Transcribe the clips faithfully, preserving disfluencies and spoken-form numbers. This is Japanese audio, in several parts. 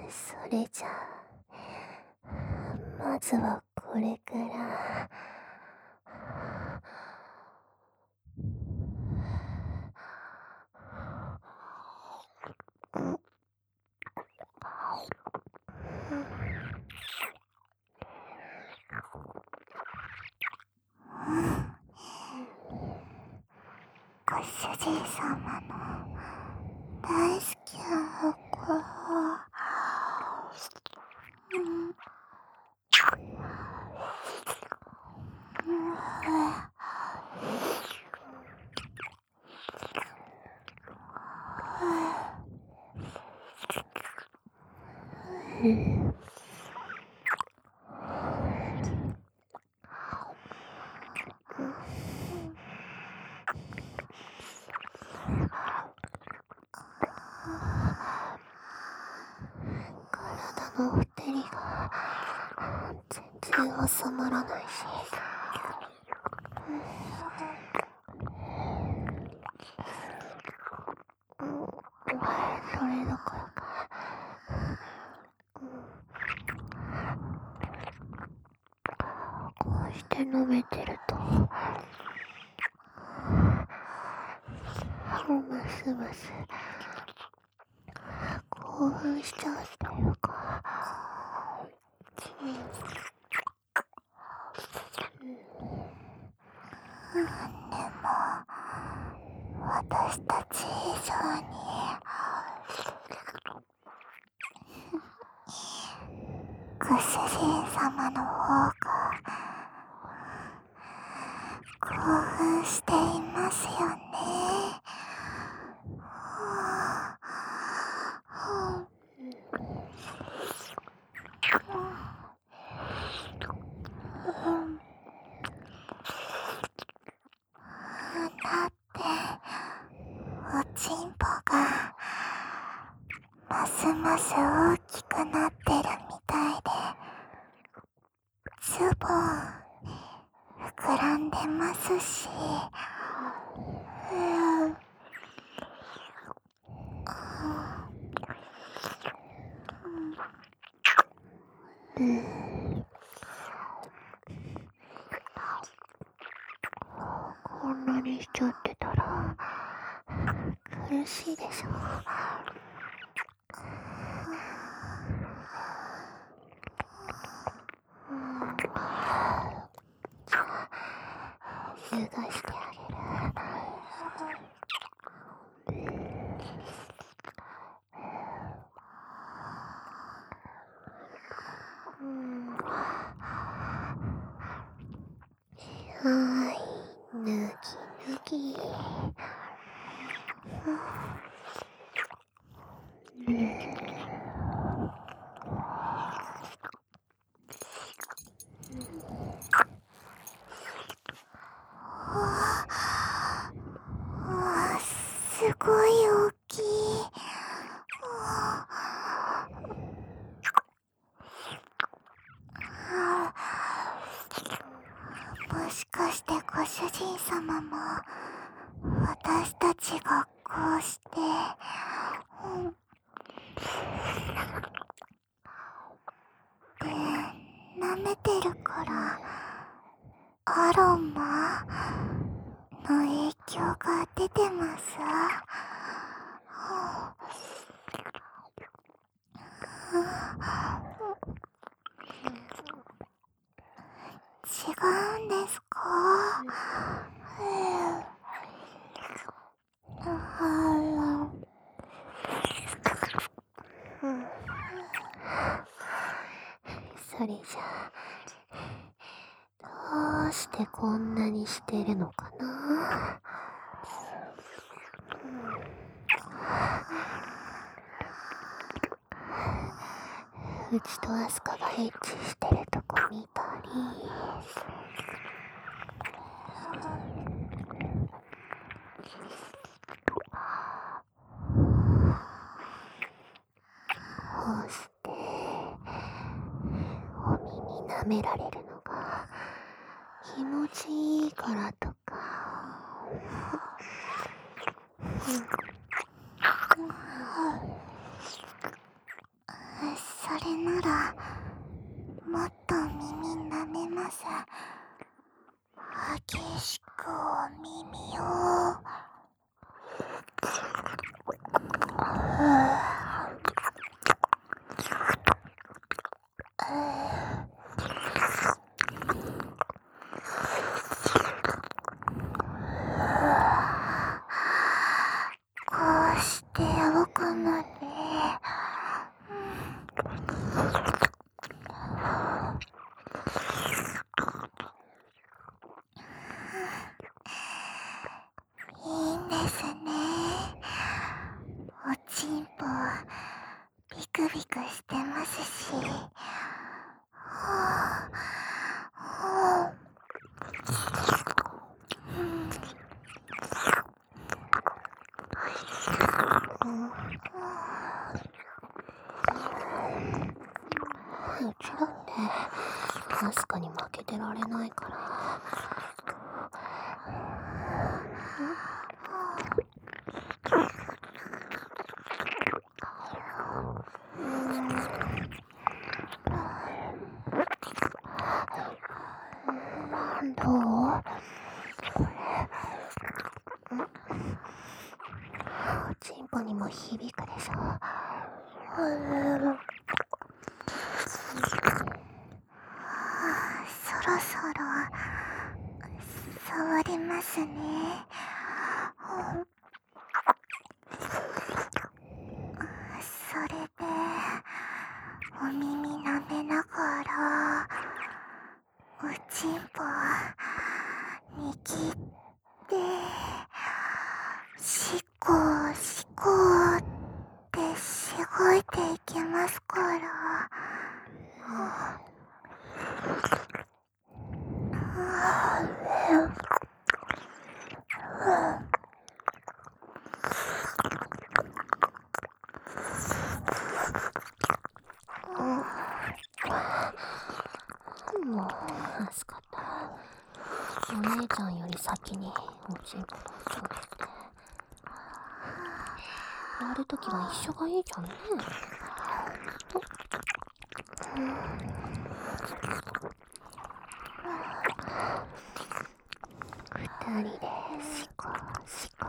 それじゃあ、まずはこれから。ご主人様の大好きな子。うん。うん。体のほてりが全然収まらないし、うん、それどころか、こうして飲めてるとますます興奮しちゃうっていうか、うん、でも私たち以上にご主人様の方が興奮していますよね。だっておちんぽがますます大きくなってるみたいで、ズボン膨らんでますし、うん、うん、こんなにしちゃってたら苦しいでしょ。うん、じゃあ脱がしてあげる。うん、はい、脱ぎ脱ぎ。うん、わあ、すごい大きい。もしかしてご主人様も私たちがこうして、うん、で舐めてるからアロマの影響が出てます？違うんですか？うん、それじゃあどうしてこんなにしてるのかな。うちとアスカがエッチしてるとこ見たり、こうしてお耳舐められるのが気持ちいいからとか、 ならもっと耳舐めます。激しくお耳を。こうして奥までいいんですね。おちんぽビクビクしてますし。はあはあ、 うちだってアスカに負けてられないから。どう？おちんぽにも響くでしょ。 そろそろ触りますね。それでお耳舐めながらおちんぽ握ってしこしこってしごいていきますから。 もうアスカったお姉ちゃんより先におちんぽとちょんってやるときは一緒がいいじゃんね。二人でシコシコ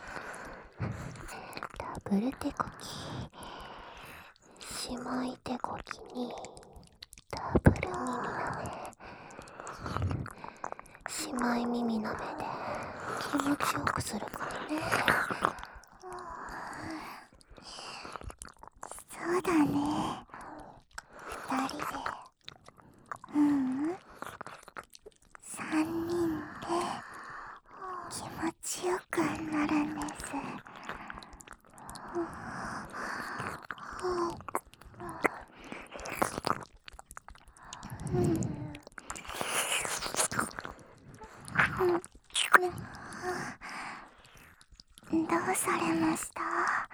ダブル手こき、姉妹手こきにダブル耳舐め、姉妹耳舐めで気持ちよくするからね。 そうだね。二人で、ううん三人で気持ちよくなるんです。どうされました？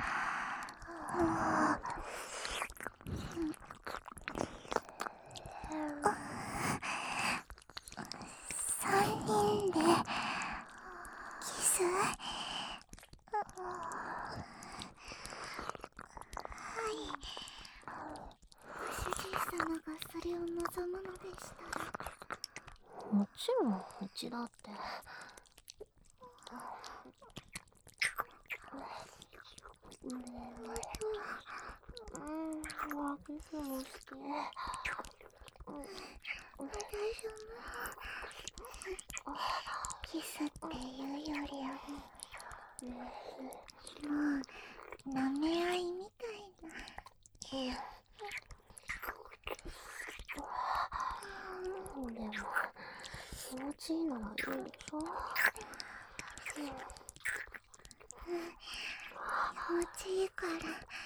三人でキス？はい。ご主人様がそれを望むのでしたら。 もちろんうちだって。うん、キスもして。 大丈夫？キスっていうよりはもう舐め合いみたいな。 でも気持ちいいならいいでしょ。 気持ちいいからいい。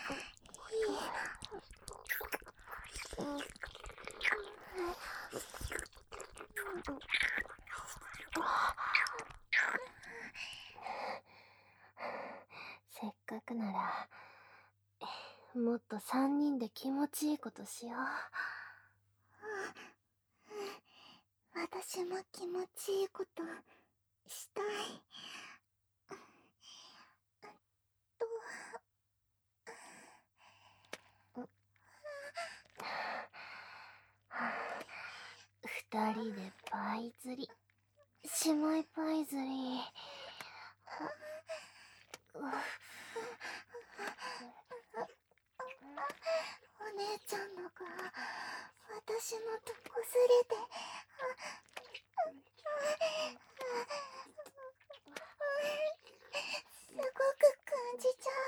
せっかくならもっと三人で気持ちいいことしよう。 私も気持ちいいことしたい。とれて、すごく感じちゃ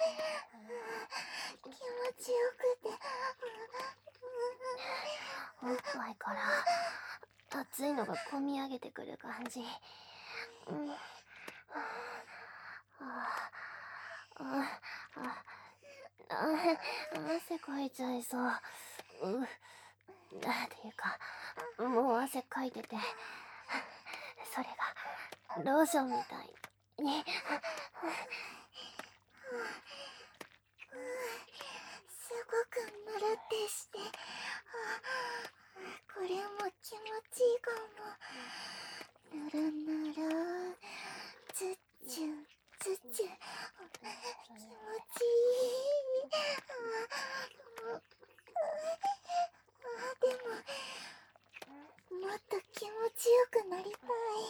う。気持ちよくて。 おっぱいから熱いのがこみ上げてくる感じ。うん、ああああ汗かいちゃいそう。うっていうか、もう汗かいてて、それがローションみたいに。 すごくぬるってして、これも気持ちいいかも。ぬるぬる、つっちゅつっちゅ、気持ちいい。でも、もっと気持ちよくなりたい。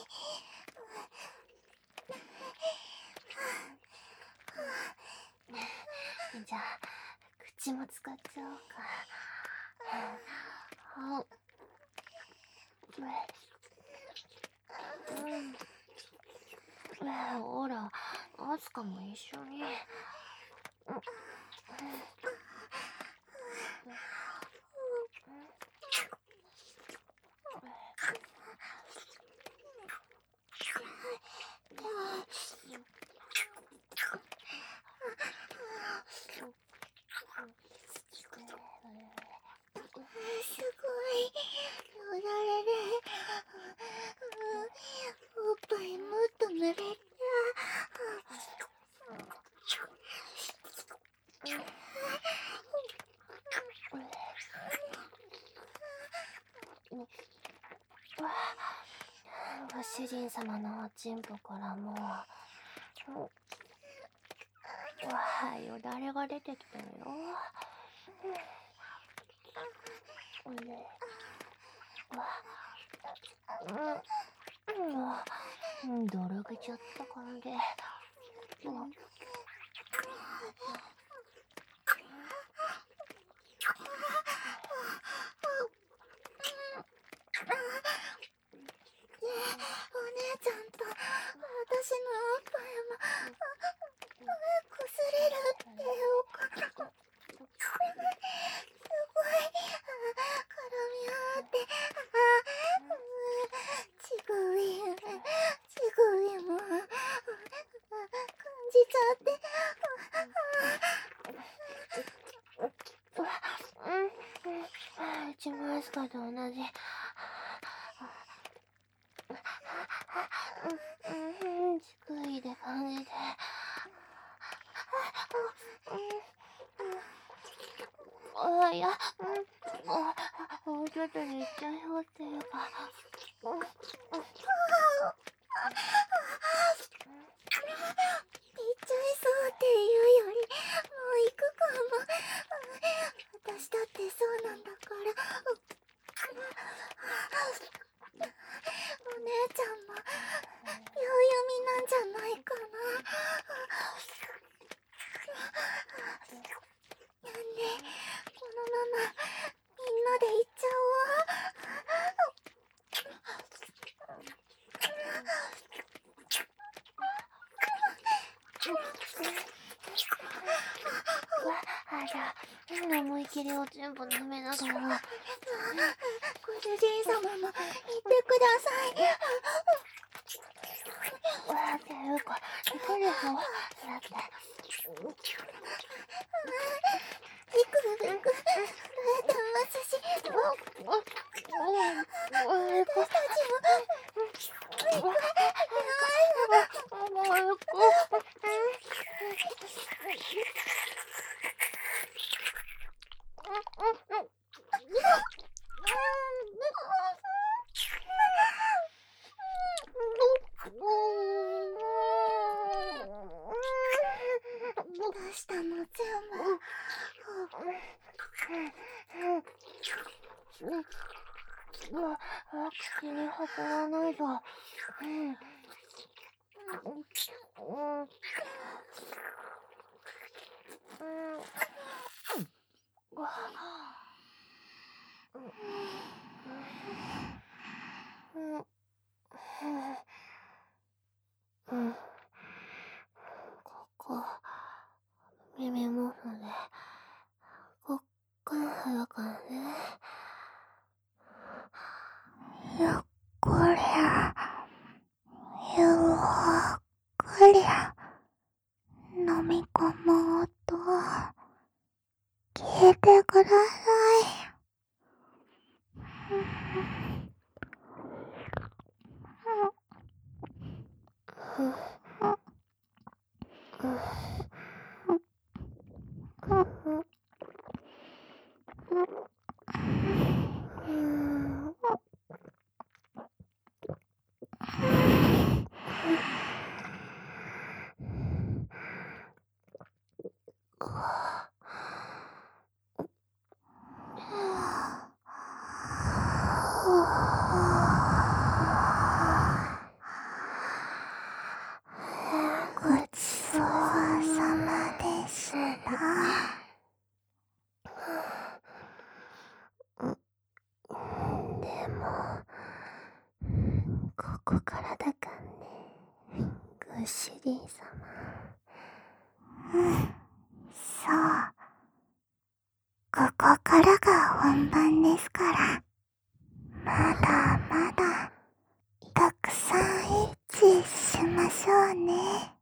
じゃあ口も使っちゃおうか。あうん、ほら、アスカも一緒に。 すごい、よだれで、おっぱいもっと濡れた。 ご主人様のおちんぽからもう、わあ、よだれが出てきたよ。うん、だらけちゃった感じ。 お姉ちゃんと私のおっぱいもこすれるっておこすごい絡み合ってちぐいちぐいも感じちゃって。 うちもアスカと同じ。うん、ちぐいで感じて。あ、いや、うん、もうちょっとで行っちゃいそうっていうか。 行っちゃいそうっていうよりもう行くかも。私だってそうなんだから。お姉ちゃんも秒読みなんじゃないかな。なんでこのままみんなで行っちゃおう。 あ、じゃあ、思い切りおちんぽ舐めながら。 ご主人様も行ってください。 わっていうか、行くでしょ。だって。 行く行く。震えてますし。私たちも行く。出したの全部。 口に運ばないと。うんだからね。 ゆっくり、ゆっくり飲み込む音聞いてください。ごちそうさまでした。でもここからだかんね、ご主人様。うん、そう。ここからが本番ですから。まだまだたくさんエッチしましょうね。